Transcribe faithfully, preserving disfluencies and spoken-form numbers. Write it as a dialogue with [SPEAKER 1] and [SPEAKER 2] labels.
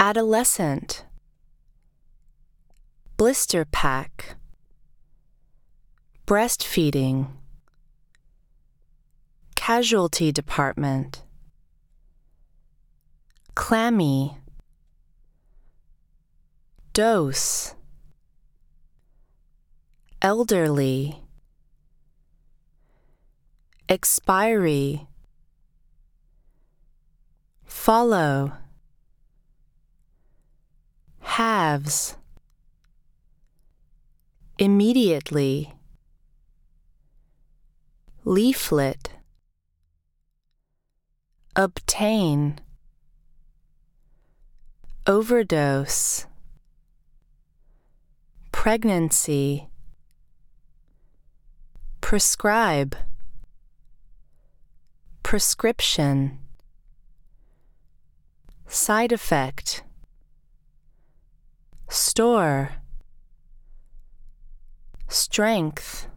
[SPEAKER 1] adolescent, blister pack, breastfeeding, casualty department, clammy, dose, elderly, expiry, follow, halves, immediately, leaflet, obtain, overdose, pregnancy, prescribe, prescription, side effect, store, strength,